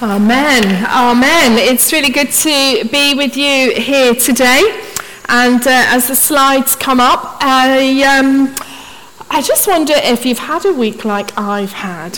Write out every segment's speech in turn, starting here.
Amen. Amen. It's really good to be with you here today. And as the slides come up, I just wonder if you've had a week like I've had.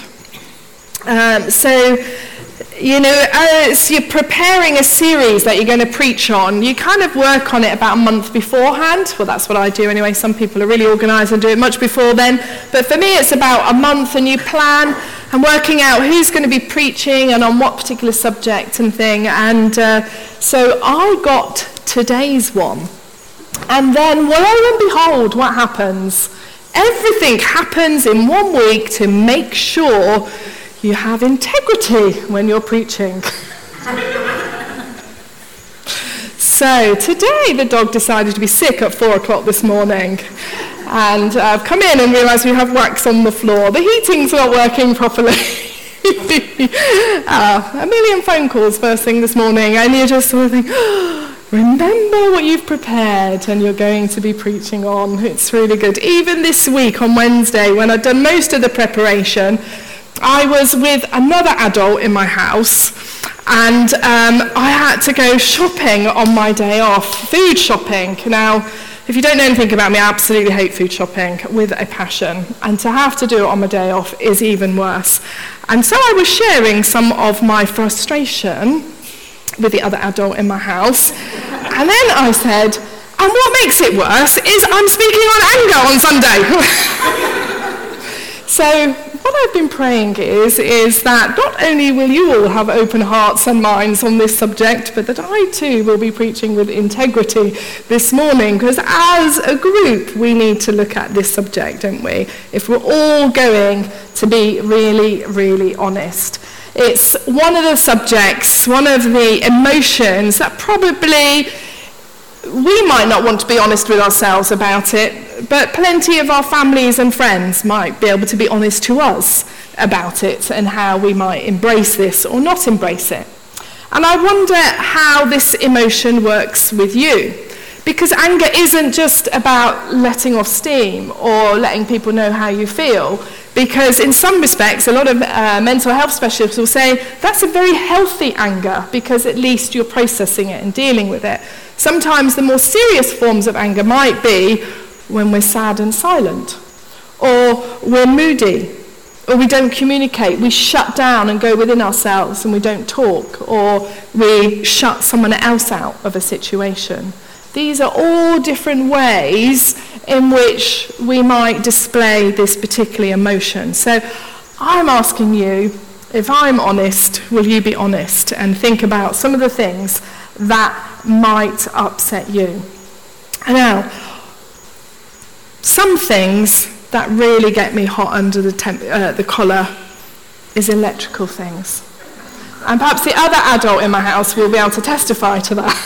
As you're preparing a series that you're going to preach on, you kind of work on it about a month beforehand. Well, that's what I do anyway. Some people are really organised and do it much before then. But for me, it's about a month, and you plan and working out who's going to be preaching and on what particular subject and thing. And so I got today's one. And then, lo and behold, what happens? Everything happens in 1 week to make sure you have integrity when you're preaching. So today the dog decided to be sick at 4 o'clock this morning. And I've come in and realised we have wax on the floor. The heating's not working properly. A million phone calls first thing this morning, and you just sort of think, remember what you've prepared and you're going to be preaching on. It's really good. Even this week on Wednesday, when I'd done most of the preparation, I was with another adult in my house, and I had to go shopping on my day off, food shopping. Now, if you don't know anything about me, I absolutely hate food shopping with a passion, and to have to do it on my day off is even worse. And so I was sharing some of my frustration with the other adult in my house, and then I said, and what makes it worse is I'm speaking on anger on Sunday. So what I've been praying is that not only will you all have open hearts and minds on this subject, but that I too will be preaching with integrity this morning, because as a group we need to look at this subject, don't we? If we're all going to be really, really honest. It's one of the subjects, one of the emotions that probably we might not want to be honest with ourselves about it, but plenty of our families and friends might be able to be honest to us about it and how we might embrace this or not embrace it. And I wonder how this emotion works with you. Because anger isn't just about letting off steam or letting people know how you feel. Because in some respects, a lot of mental health specialists will say that's a very healthy anger, because at least you're processing it and dealing with it. Sometimes the more serious forms of anger might be when we're sad and silent, or we're moody, or we don't communicate. We shut down and go within ourselves and we don't talk, or we shut someone else out of a situation. These are all different ways in which we might display this particular emotion. So I'm asking you, if I'm honest, will you be honest and think about some of the things that might upset you? Now, some things that really get me hot under the collar is electrical things. And perhaps the other adult in my house will be able to testify to that.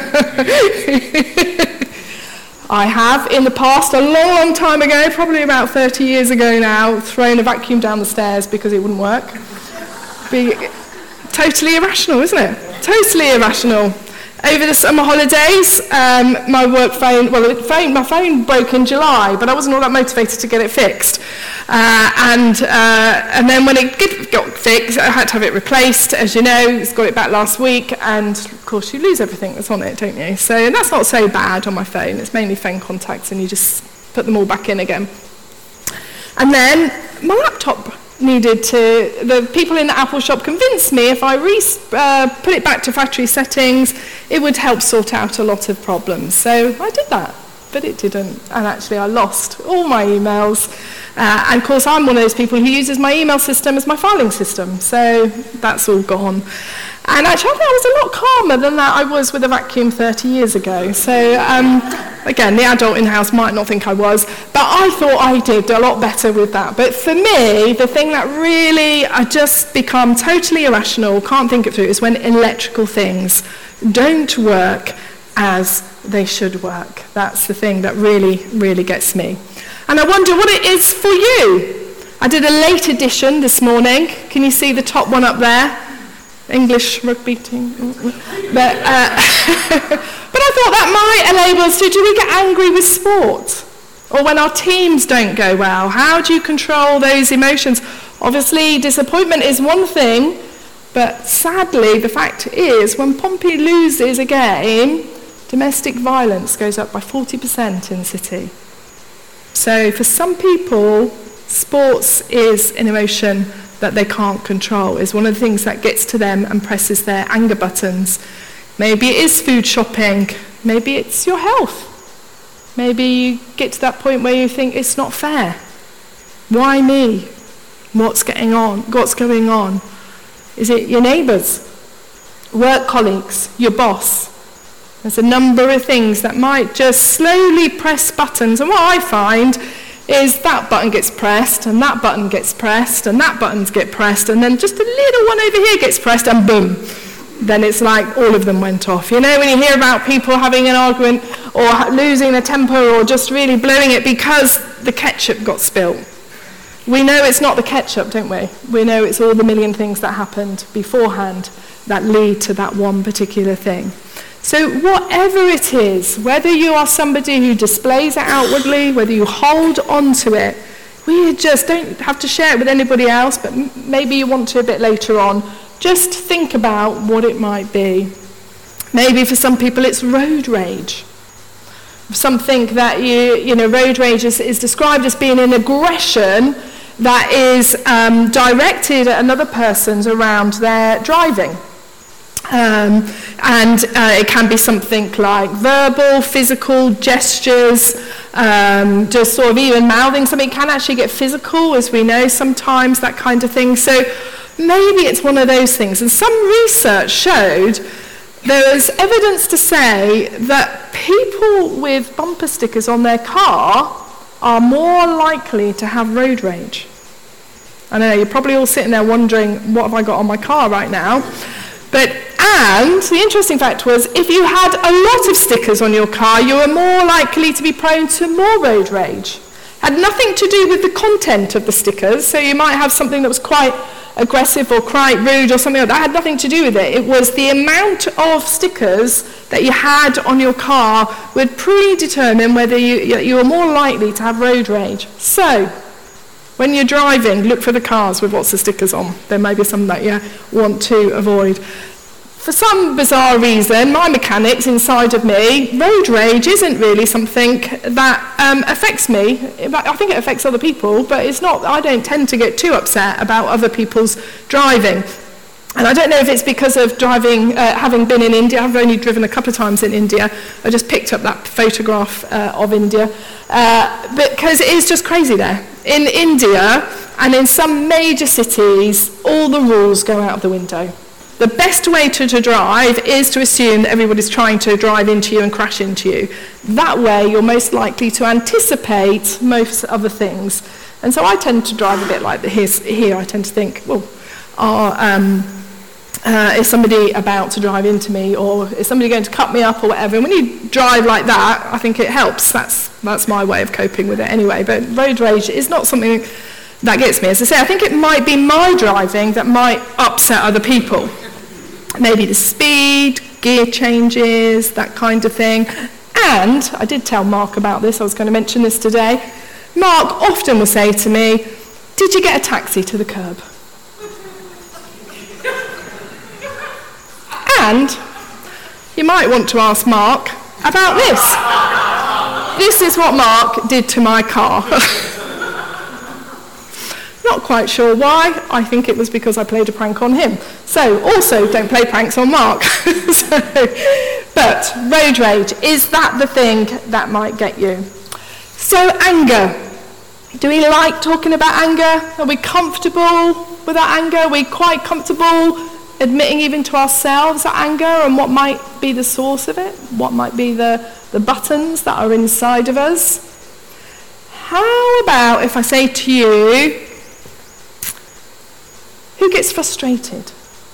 I have, in the past, a long, long time ago, probably about 30 years ago now, thrown a vacuum down the stairs because it wouldn't work. Be totally irrational, isn't it? Totally irrational. Over the summer holidays, my phone broke in July, but I wasn't all that motivated to get it fixed. And then when it got fixed, I had to have it replaced. As you know, got it back last week, and of course you lose everything that's on it, don't you? So that's not so bad on my phone. It's mainly phone contacts, and you just put them all back in again. And then my laptop the people in the Apple shop convinced me if I put it back to factory settings, it would help sort out a lot of problems. So I did that, but it didn't. And actually I lost all my emails. And of course I'm one of those people who uses my email system as my filing system. So that's all gone. And actually I think I was a lot calmer than that I was with a vacuum 30 years ago. So again, the adult in the house might not think I was, but I thought I did a lot better with that. But for me, the thing that really I just become totally irrational, can't think it through, is when electrical things don't work as they should work. That's the thing that really, really gets me. And I wonder what it is for you. I did a late edition this morning. Can you see the top one up there? English rugby team. But I thought that might enable us to, do we get angry with sport? Or when our teams don't go well? How do you control those emotions? Obviously, disappointment is one thing, But sadly, the fact is, when Pompey loses a game, domestic violence goes up by 40% in the city. So for some people, sports is an emotion that they can't control. It's one of the things that gets to them and presses their anger buttons. Maybe it is food shopping. Maybe it's your health. Maybe you get to that point where you think it's not fair. Why me? What's going on? Is it your neighbours, work colleagues, your boss? There's a number of things that might just slowly press buttons, and what I find is that button gets pressed, and that button gets pressed, and that button gets pressed, and then just a little one over here gets pressed, and boom. Then it's like all of them went off. You know, when you hear about people having an argument or losing their temper or just really blowing it because the ketchup got spilt. We know it's not the ketchup, don't we? We know it's all the million things that happened beforehand that lead to that one particular thing. So whatever it is, whether you are somebody who displays it outwardly, whether you hold on to it, we just don't have to share it with anybody else, but maybe you want to a bit later on. Just think about what it might be. Maybe for some people it's road rage. Something that road rage is described as being an aggression that is directed at another person's around their driving. And it can be something like verbal, physical, gestures, just sort of even mouthing something. It can actually get physical, as we know sometimes, that kind of thing. So maybe it's one of those things. And some research showed there was evidence to say that people with bumper stickers on their car are more likely to have road rage. I know, you're probably all sitting there wondering, what have I got on my car right now? And the interesting fact was, if you had a lot of stickers on your car, you were more likely to be prone to more road rage. Had nothing to do with the content of the stickers, so you might have something that was quite aggressive or quite rude or something like that. Had nothing to do with it. It was the amount of stickers that you had on your car would predetermine whether you were more likely to have road rage. So, when you're driving, look for the cars with lots of stickers on. There may be some that you want to avoid. For some bizarre reason, my mechanics inside of me, road rage isn't really something that affects me. I think it affects other people, but it's not. I don't tend to get too upset about other people's driving. And I don't know if it's because of driving, having been in India. I've only driven a couple of times in India. I just picked up that photograph of India. Because it is just crazy there. In India and in some major cities, all the rules go out of the window. The best way to drive is to assume that everybody's trying to drive into you and crash into you. That way, you're most likely to anticipate most other things. And so I tend to drive a bit like here. I tend to think, well, is somebody about to drive into me, or is somebody going to cut me up or whatever? And when you drive like that, I think it helps. That's my way of coping with it anyway. But road rage is not something that gets me. As I say, I think it might be my driving that might upset other people. Maybe the speed, gear changes, that kind of thing. And I did tell Mark about this. I was going to mention this today. Mark often will say to me, "Did you get a taxi to the curb?" And you might want to ask Mark about this. This is what Mark did to my car. Not quite sure why. I think it was because I played a prank on him. So also don't play pranks on Mark. But road rage, is that the thing that might get you? So anger. Do we like talking about anger? Are we comfortable with that anger? Are we quite comfortable admitting even to ourselves that anger and what might be the source of it? What might be the buttons that are inside of us? How about if I say to you, who gets frustrated?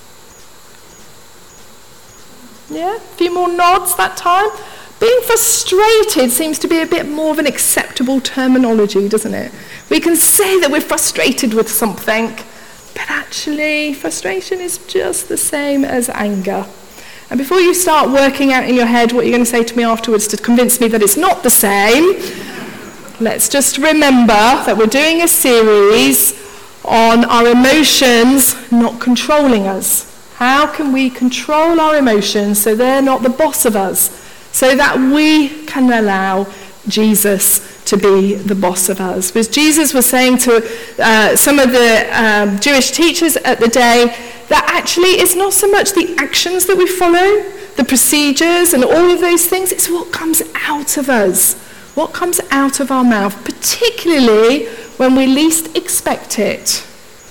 Yeah, a few more nods that time. Being frustrated seems to be a bit more of an acceptable terminology, doesn't it? We can say that we're frustrated with something, but actually frustration is just the same as anger. And before you start working out in your head what you're going to say to me afterwards to convince me that it's not the same, let's just remember that we're doing a series on our emotions not controlling us. How can we control our emotions so they're not the boss of us, so that we can allow Jesus to be the boss of us? Because Jesus was saying to some of the Jewish teachers at the day that actually it's not so much the actions that we follow, the procedures and all of those things, it's what comes out of us, what comes out of our mouth, particularly when we least expect it.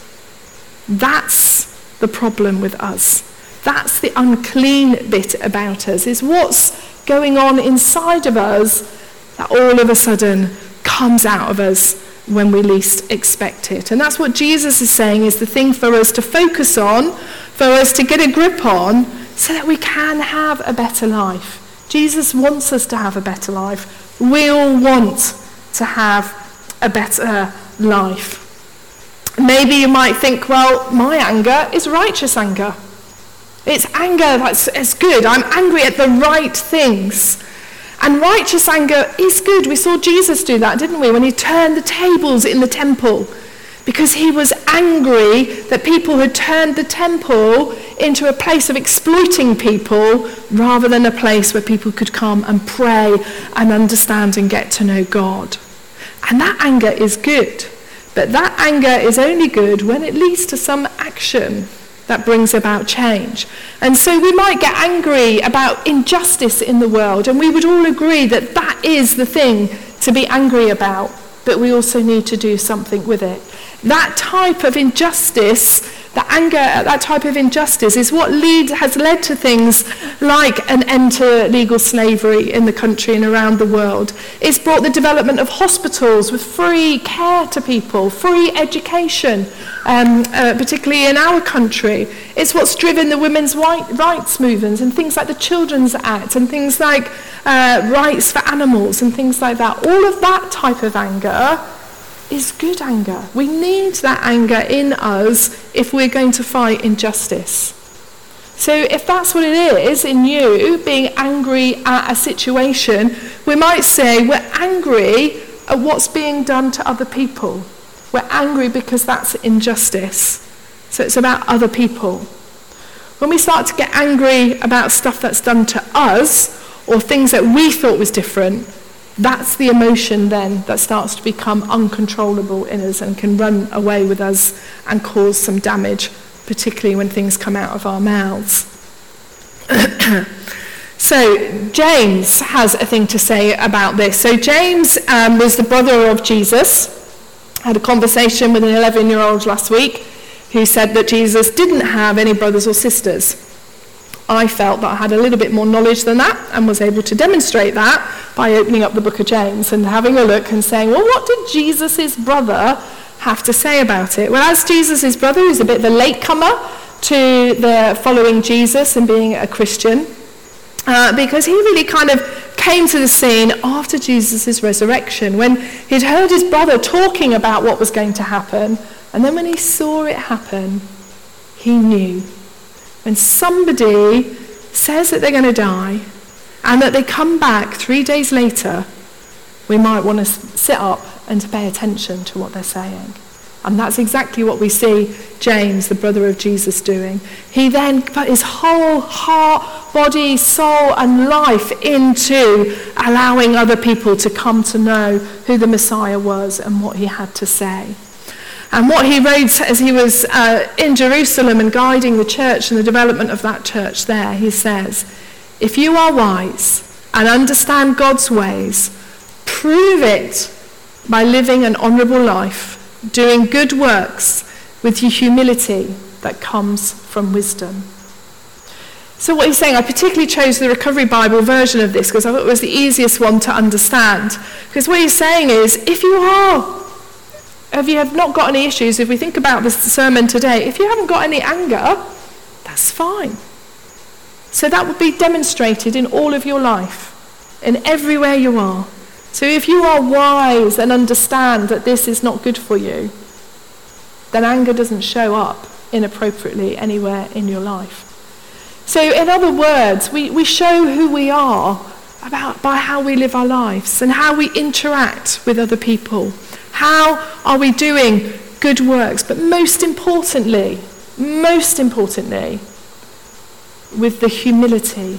That's the problem with us. That's the unclean bit about us, is what's going on inside of us that all of a sudden comes out of us when we least expect it. And that's what Jesus is saying is the thing for us to focus on, for us to get a grip on, so that we can have a better life. Jesus wants us to have a better life. We all want to have a better life. Maybe you might think, well, my anger is righteous anger. It's anger that's good. I'm angry at the right things. And righteous anger is good. We saw Jesus do that, didn't we? When he turned the tables in the temple. Because he was angry that people had turned the temple into a place of exploiting people rather than a place where people could come and pray and understand and get to know God. And that anger is good. But that anger is only good when it leads to some action that brings about change. And so we might get angry about injustice in the world, and we would all agree that that is the thing to be angry about, but we also need to do something with it. That type of injustice, the anger at that type of injustice, is what has led to things like an end to legal slavery in the country and around the world. It's brought the development of hospitals with free care to people, free education, particularly in our country. It's what's driven the women's rights movements and things like the Children's Act and things like rights for animals and things like that. All of that type of anger is good anger. We need that anger in us if we're going to fight injustice. So if that's what it is in you, being angry at a situation, we might say we're angry at what's being done to other people. We're angry because that's injustice. So it's about other people. When we start to get angry about stuff that's done to us or things that we thought was different, that's the emotion then that starts to become uncontrollable in us and can run away with us and cause some damage, particularly when things come out of our mouths. So James has a thing to say about this. So James was the brother of Jesus. I had a conversation with an 11-year-old last week who said that Jesus didn't have any brothers or sisters. I felt that I had a little bit more knowledge than that and was able to demonstrate that by opening up the book of James and having a look and saying, well, what did Jesus' brother have to say about it? Well, as Jesus' brother, who's a bit of a latecomer to the following Jesus and being a Christian, because he really kind of came to the scene after Jesus' resurrection, when he'd heard his brother talking about what was going to happen, and then when he saw it happen, he knew. When somebody says that they're going to die and that they come back 3 days later, we might want to sit up and to pay attention to what they're saying. And that's exactly what we see James, the brother of Jesus, doing. He then put his whole heart, body, soul, and life into allowing other people to come to know who the Messiah was and what he had to say. And what he wrote as he was in Jerusalem and guiding the church and the development of that church there, he says, if you are wise and understand God's ways, prove it by living an honourable life, doing good works with the humility that comes from wisdom. So what he's saying, I particularly chose the Recovery Bible version of this because I thought it was the easiest one to understand. Because what he's saying is, if you have not got any issues, if we think about this sermon today, if you haven't got any anger, that's fine. So that would be demonstrated in all of your life, in everywhere you are. So if you are wise and understand that this is not good for you, then anger doesn't show up inappropriately anywhere in your life. So in other words, we show who we are by how we live our lives and how we interact with other people. How are we doing good works? But most importantly, with the humility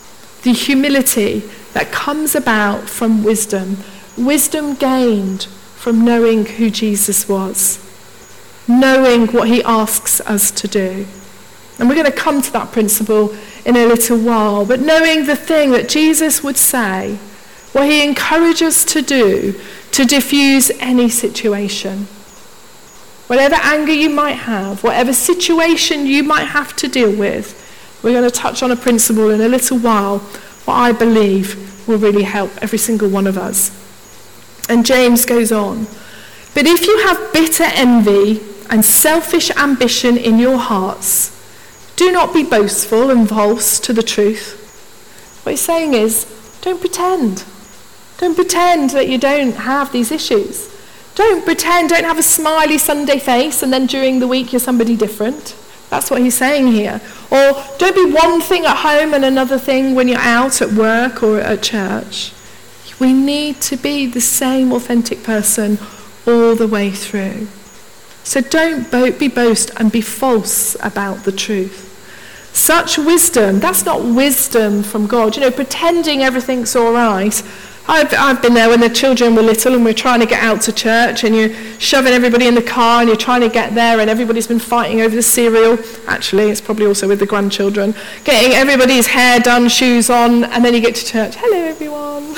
that comes about from wisdom gained from knowing who Jesus was, knowing what he asks us to do. And we're going to come to that principle in a little while, but knowing the thing that Jesus would say, what he encourages us to do to diffuse any situation. Whatever anger you might have, whatever situation you might have to deal with, we're going to touch on a principle in a little while, what I believe will really help every single one of us. And James goes on, but if you have bitter envy and selfish ambition in your hearts, do not be boastful and false to the truth. What he's saying is, don't pretend. Don't pretend that you don't have these issues. Don't pretend, don't have a smiley Sunday face and then during the week you're somebody different. That's what he's saying here. Or don't be one thing at home and another thing when you're out at work or at church. We need to be the same authentic person all the way through. So don't be boast and be false about the truth. Such wisdom, that's not wisdom from God. Pretending everything's all right. I've been there when the children were little and we're trying to get out to church and you're shoving everybody in the car and you're trying to get there and everybody's been fighting over the cereal. Actually, it's probably also with the grandchildren. Getting everybody's hair done, shoes on, and then you get to church. Hello, everyone.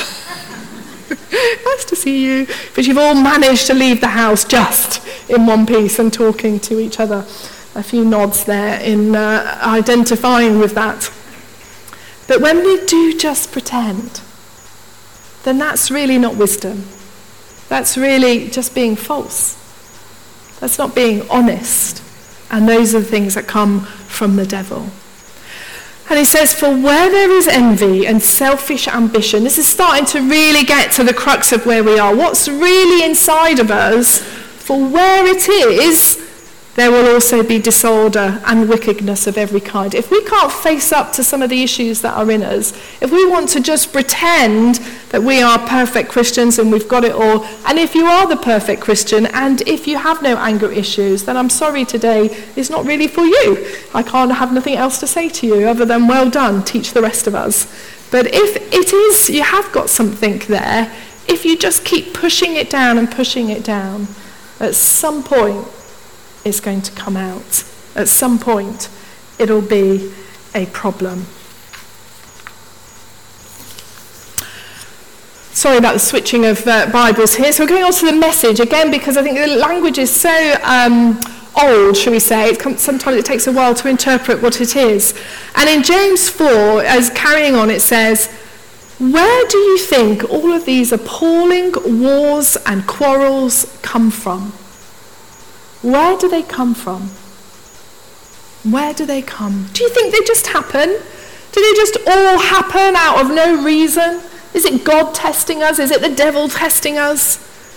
Nice to see you. But you've all managed to leave the house just in one piece and talking to each other. A few nods there in identifying with that. But when we do just pretend, then that's really not wisdom. That's really just being false. That's not being honest. And those are the things that come from the devil. And he says, for where there is envy and selfish ambition, this is starting to really get to the crux of where we are. What's really inside of us, for where it is, there will also be disorder and wickedness of every kind. If we can't face up to some of the issues that are in us, if we want to just pretend that we are perfect Christians and we've got it all, and if you are the perfect Christian and if you have no anger issues, then I'm sorry, today is not really for you. I can't have nothing else to say to you other than well done, teach the rest of us. But if it is, you have got something there, if you just keep pushing it down and pushing it down, at some point it's going to come out. At some point, it'll be a problem. Sorry about the switching of Bibles here. So we're going on to the Message again because I think the language is so old, shall we say. Sometimes it takes a while to interpret what it is. And in James 4, as carrying on, it says, where do you think all of these appalling wars and quarrels come from? Where do they come from? Where do they come? Do you think they just happen? Do they just all happen out of no reason? Is it God testing us? Is it the devil testing us?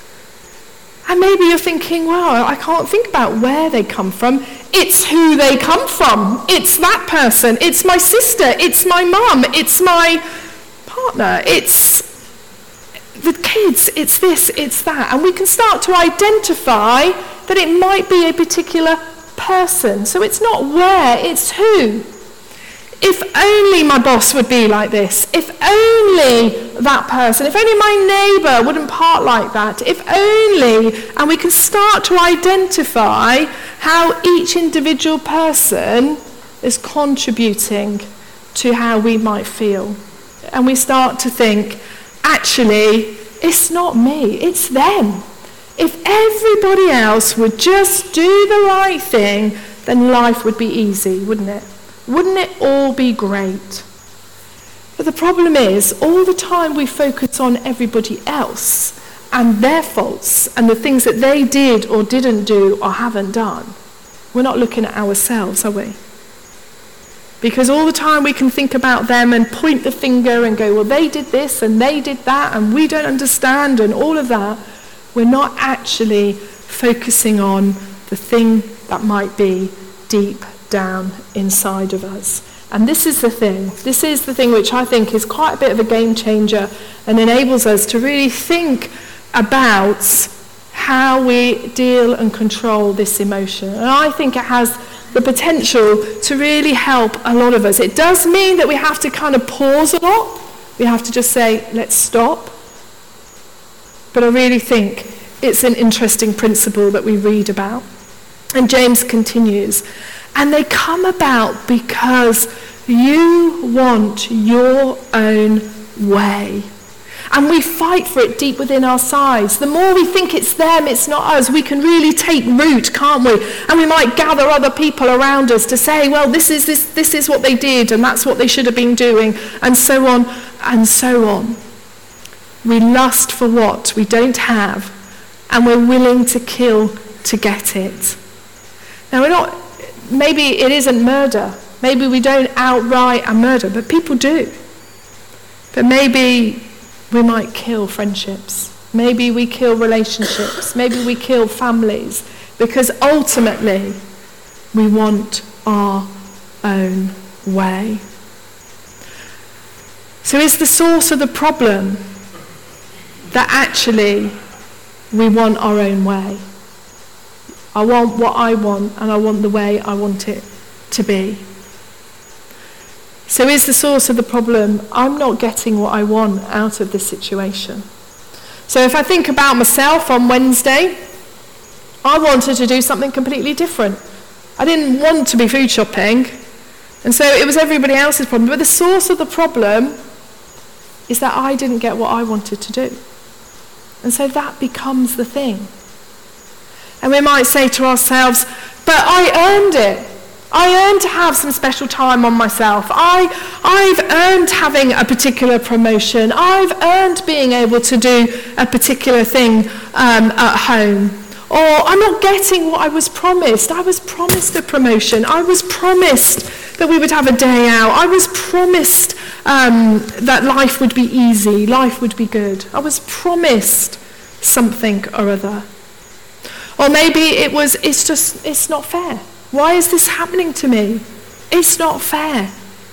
And maybe you're thinking, well, I can't think about where they come from. It's who they come from. It's that person. It's my sister. It's my mum. It's my partner. It's the kids. It's this. It's that. And we can start to identify that it might be a particular person. So it's not where, it's who. If only my boss would be like this. If only that person. If only my neighbour wouldn't part like that. If only. And we can start to identify how each individual person is contributing to how we might feel. And we start to think, actually, it's not me, it's them. If everybody else would just do the right thing, then life would be easy, wouldn't it? Wouldn't it all be great? But the problem is, all the time we focus on everybody else and their faults and the things that they did or didn't do or haven't done, we're not looking at ourselves, are we? Because all the time we can think about them and point the finger and go, well, they did this and they did that and we don't understand and all of that. We're not actually focusing on the thing that might be deep down inside of us. And this is the thing. This is the thing which I think is quite a bit of a game changer and enables us to really think about how we deal and control this emotion. And I think it has the potential to really help a lot of us. It does mean that we have to kind of pause a lot. We have to just say, let's stop. But I really think it's an interesting principle that we read about. And James continues, and they come about because you want your own way. And we fight for it deep within our sides. The more we think it's them, it's not us, we can really take root, can't we? And we might gather other people around us to say, well, this is what they did, and that's what they should have been doing, and so on, and so on. We lust for what we don't have, and we're willing to kill to get it. Now, maybe it isn't murder. Maybe we don't outright murder, but people do. But maybe we might kill friendships. Maybe we kill relationships. Maybe we kill families. Because ultimately, we want our own way. So is the source of the problem that actually we want our own way? I want what I want, and I want the way I want it to be. So is the source of the problem, I'm not getting what I want out of this situation. So if I think about myself on Wednesday, I wanted to do something completely different. I didn't want to be food shopping, and so it was everybody else's problem. But the source of the problem is that I didn't get what I wanted to do. And so that becomes the thing. And we might say to ourselves, but I earned it. I earned to have some special time on myself. I've earned having a particular promotion. I've earned being able to do a particular thing at home. Or I'm not getting what I was promised. I was promised a promotion. I was promised that we would have a day out. I was promised that life would be easy, life would be good. I was promised something or other. Or maybe it's not fair. Why is this happening to me? It's not fair.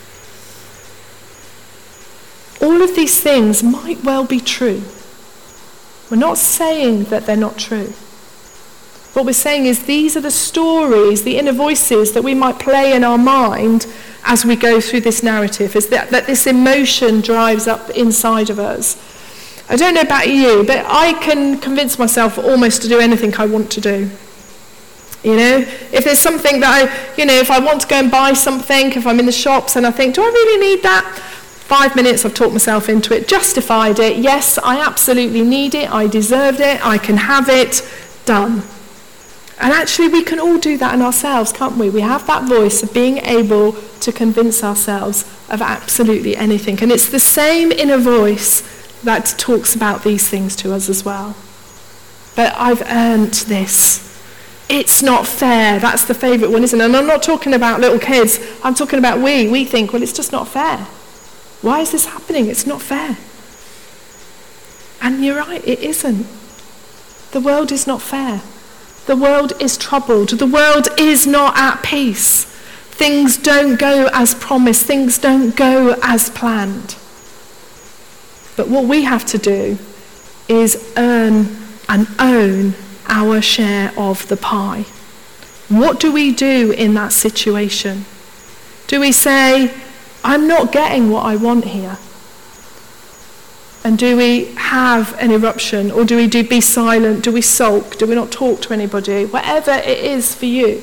All of these things might well be true. We're not saying that they're not true. What we're saying is these are the stories, the inner voices that we might play in our mind as we go through this narrative, is that this emotion drives up inside of us. I don't know about you, but I can convince myself almost to do anything I want to do. You know, if there's something that if I want to go and buy something, if I'm in the shops and I think, do I really need that? 5 minutes, I've talked myself into it, justified it. Yes, I absolutely need it. I deserved it. I can have it. Done. And actually, we can all do that in ourselves, can't we? We have that voice of being able to convince ourselves of absolutely anything. And it's the same inner voice that talks about these things to us as well. But I've earned this. It's not fair. That's the favourite one, isn't it? And I'm not talking about little kids. I'm talking about we. We think, well, it's just not fair. Why is this happening? It's not fair. And you're right, it isn't. The world is not fair. The world is troubled. The world is not at peace. Things don't go as promised. Things don't go as planned. But what we have to do is earn and own our share of the pie. What do we do in that situation? Do we say, I'm not getting what I want here? And do we have an eruption? Or do we be silent? Do we sulk? Do we not talk to anybody? Whatever it is for you.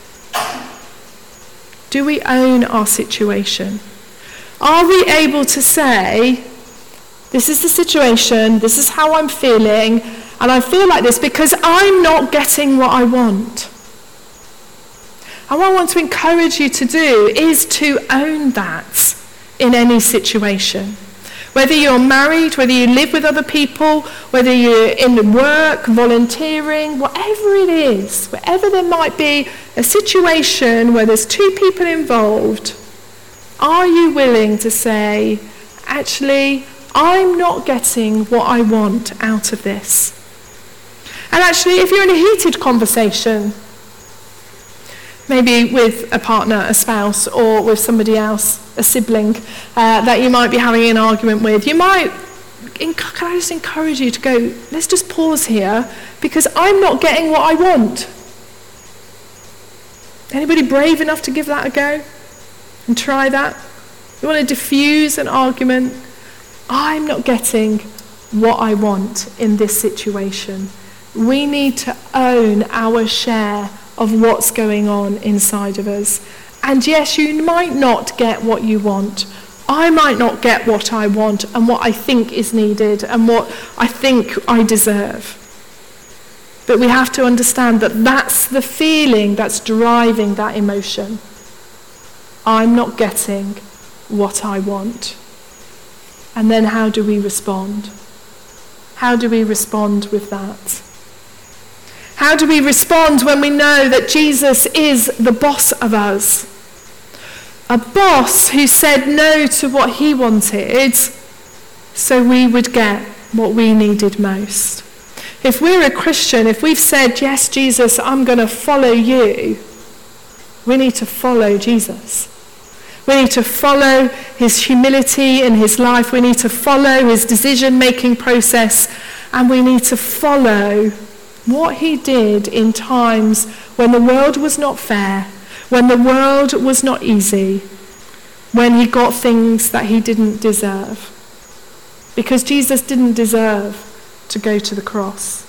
Do we own our situation? Are we able to say, this is the situation, this is how I'm feeling, and I feel like this because I'm not getting what I want. And what I want to encourage you to do is to own that in any situation. Whether you're married, whether you live with other people, whether you're in work, volunteering, whatever it is, wherever there might be a situation where there's two people involved, are you willing to say, actually, I'm not getting what I want out of this? And actually, if you're in a heated conversation, maybe with a partner, a spouse, or with somebody else, a sibling, that you might be having an argument with, can I just encourage you to go, let's just pause here, because I'm not getting what I want. Anybody brave enough to give that a go and try that? You want to diffuse an argument? I'm not getting what I want in this situation. We need to own our share of what's going on inside of us. And yes, you might not get what you want. I might not get what I want and what I think is needed and what I think I deserve. But we have to understand that that's the feeling that's driving that emotion. I'm not getting what I want. And then how do we respond? How do we respond with that? How do we respond when we know that Jesus is the boss of us? A boss who said no to what he wanted so we would get what we needed most. If we're a Christian, if we've said, yes, Jesus, I'm going to follow you, we need to follow Jesus. We need to follow his humility in his life. We need to follow his decision-making process. And we need to follow what he did in times when the world was not fair, when the world was not easy, when he got things that he didn't deserve. Because Jesus didn't deserve to go to the cross.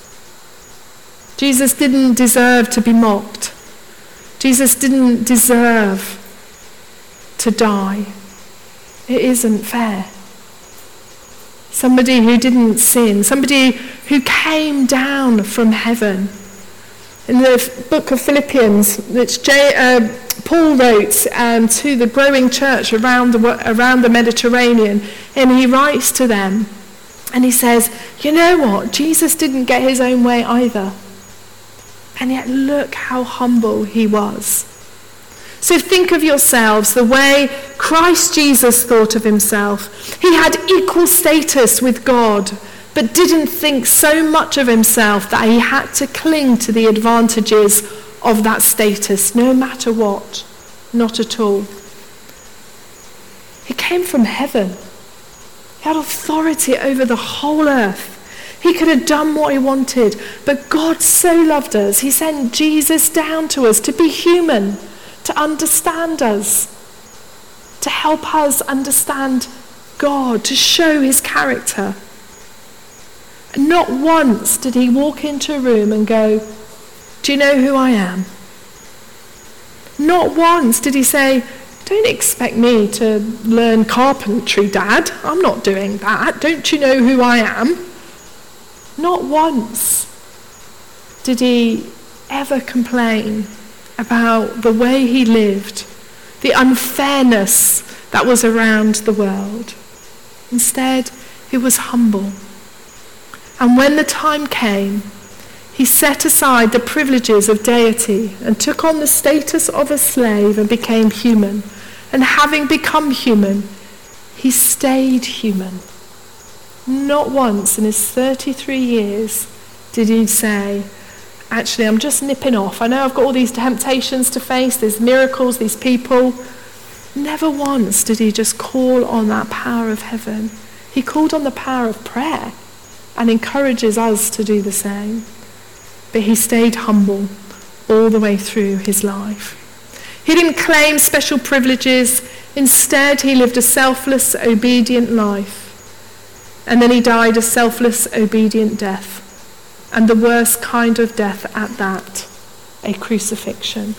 Jesus didn't deserve to be mocked. Jesus didn't deserve to die. It isn't fair. Somebody who didn't sin, somebody who came down from heaven. In the book of Philippians, which Paul wrote to the growing church around the Mediterranean, and he writes to them, and he says, you know what? Jesus didn't get his own way either. And yet look how humble he was. So think of yourselves the way Christ Jesus thought of himself. He had equal status with God, but didn't think so much of himself that he had to cling to the advantages of that status, no matter what. Not at all. He came from heaven. He had authority over the whole earth. He could have done what he wanted, but God so loved us, he sent Jesus down to us to be human, to understand us, to help us understand God, to show his character. And not once did he walk into a room and go, do you know who I am? Not once did he say, don't expect me to learn carpentry, Dad. I'm not doing that. Don't you know who I am? Not once did he ever complain about the way he lived, the unfairness that was around the world. Instead, he was humble. And when the time came, he set aside the privileges of deity and took on the status of a slave and became human. And having become human, he stayed human. Not once in his 33 years did he say, actually, I'm just nipping off. I know I've got all these temptations to face, these miracles, these people. Never once did he just call on that power of heaven. He called on the power of prayer and encourages us to do the same. But he stayed humble all the way through his life. He didn't claim special privileges. Instead, he lived a selfless, obedient life. And then he died a selfless, obedient death. And the worst kind of death at that, a crucifixion.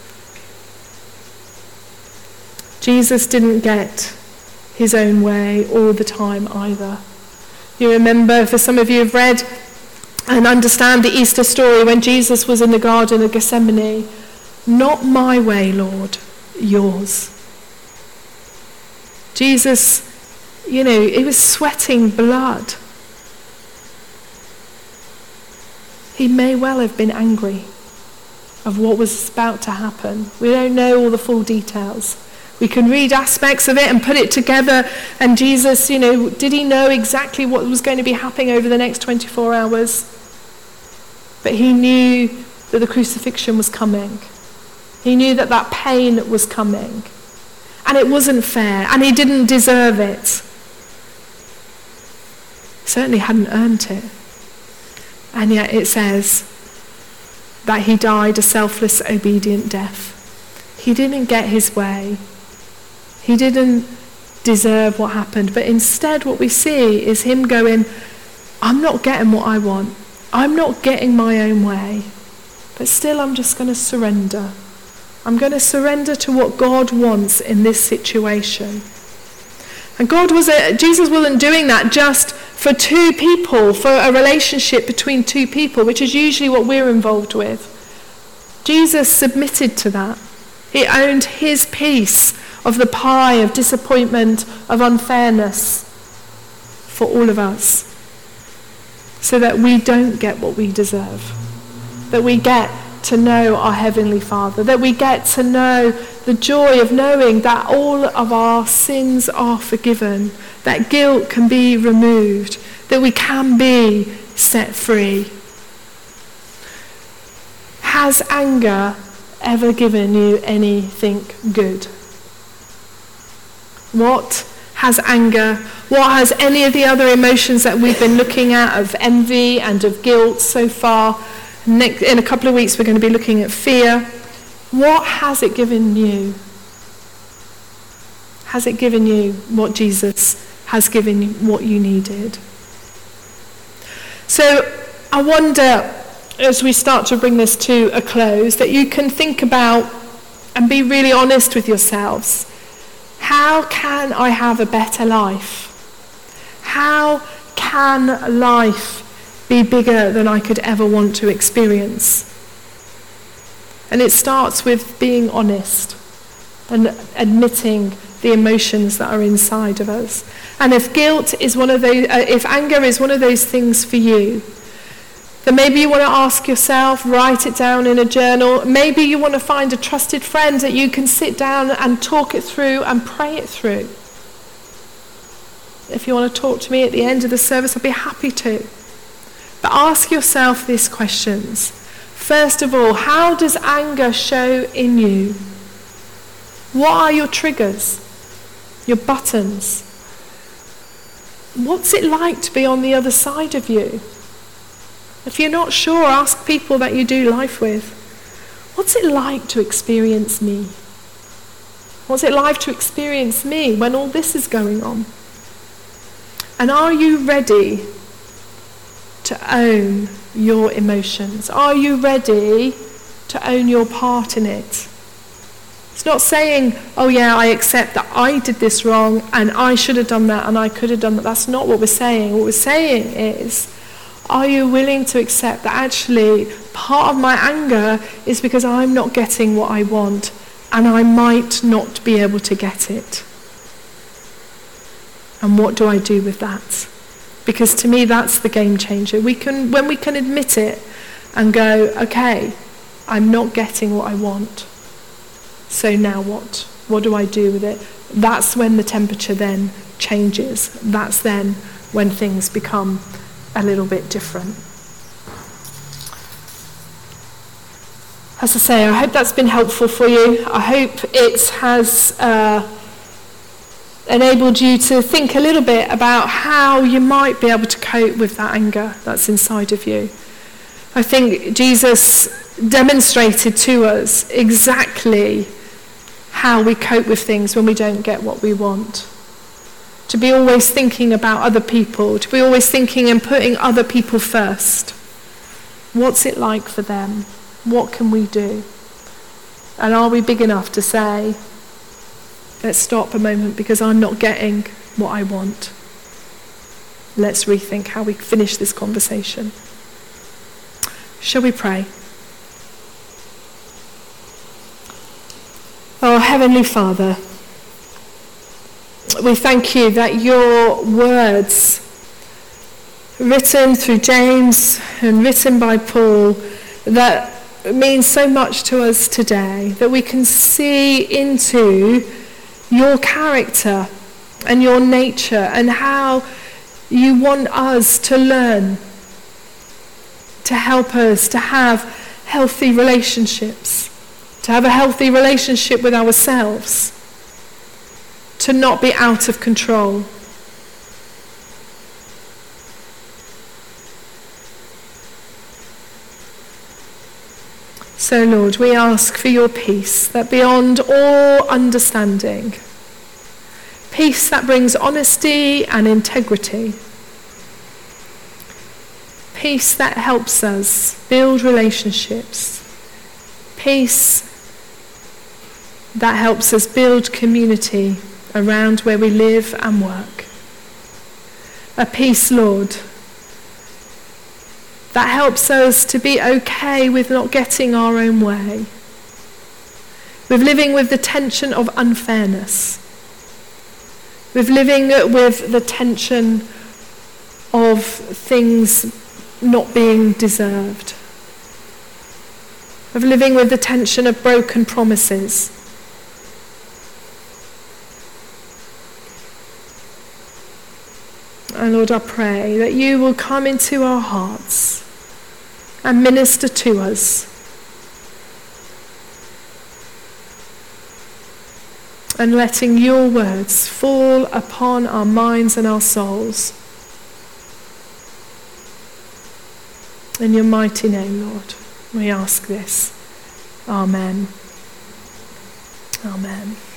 Jesus didn't get his own way all the time either. You remember, for some of you have read and understand the Easter story when Jesus was in the Garden of Gethsemane. Not my way, Lord, yours. Jesus, he was sweating blood. He may well have been angry of what was about to happen. We don't know all the full details. We can read aspects of it and put it together. And Jesus, did he know exactly what was going to be happening over the next 24 hours? But he knew that the crucifixion was coming. He knew that that pain was coming. And it wasn't fair. And he didn't deserve it. He certainly hadn't earned it. And yet it says that he died a selfless, obedient death. he didn't get his way. He didn't deserve what happened. But instead what we see is him going, I'm not getting what I want. I'm not getting my own way. But still I'm just going to surrender. I'm going to surrender to what God wants in this situation. And Jesus wasn't doing that just for two people, for a relationship between two people, which is usually what we're involved with. Jesus submitted to that. He owned his piece of the pie of disappointment, of unfairness for all of us, so that we don't get what we deserve, that we get to know our Heavenly Father, that we get to know the joy of knowing that all of our sins are forgiven, that guilt can be removed, that we can be set free. Has anger ever given you anything good? What has any of the other emotions that we've been looking at, of envy and of guilt so far? In a couple of weeks we're going to be looking at fear. What has it given you? Has it given you what Jesus has given you, what you needed? So I wonder, as we start to bring this to a close, that you can think about and be really honest with yourselves. How can I have a better life? How can life be bigger than I could ever want to experience? And it starts with being honest and admitting the emotions that are inside of us. And if guilt is one of those, if anger is one of those things for you, then maybe you want to ask yourself, write it down in a journal. Maybe you want to find a trusted friend that you can sit down and talk it through and pray it through. If you want to talk to me at the end of the service, I'd be happy to. But ask yourself these questions. First of all, how does anger show in you? What are your triggers? Your buttons? What's it like to be on the other side of you? If you're not sure, ask people that you do life with. What's it like to experience me? What's it like to experience me when all this is going on? And are you ready to own your emotions? Are you ready to own your part in it? It's not saying, oh yeah, I accept that I did this wrong and I should have done that and I could have done that. That's not what we're saying. What we're saying is, are you willing to accept that actually part of my anger is because I'm not getting what I want and I might not be able to get it? And what do I do with that? Because to me that's the game changer. When we can admit it and go, okay, I'm not getting what I want. So now what? What do I do with it? That's when the temperature then changes. That's then when things become a little bit different. As I say, I hope that's been helpful for you. I hope it has enabled you to think a little bit about how you might be able to cope with that anger that's inside of you. I think Jesus demonstrated to us exactly how we cope with things when we don't get what we want. To be always thinking about other people, to be always thinking and putting other people first. What's it like for them? What can we do? And are we big enough to say, let's stop a moment because I'm not getting what I want. Let's rethink how we finish this conversation. Shall we pray? Oh, Heavenly Father, we thank you that your words, written through James and written by Paul, that mean so much to us today, that we can see into your character and your nature and how you want us to learn, to help us to have healthy relationships, to have a healthy relationship with ourselves, to not be out of control. So, Lord, we ask for your peace that beyond all understanding, peace that brings honesty and integrity, peace that helps us build relationships, peace that helps us build community around where we live and work. A peace, Lord, that helps us to be okay with not getting our own way, with living with the tension of unfairness, with living with the tension of things not being deserved, of living with the tension of broken promises. And Lord, I pray that you will come into our hearts and minister to us. And letting your words fall upon our minds and our souls. In your mighty name, Lord, we ask this. Amen. Amen.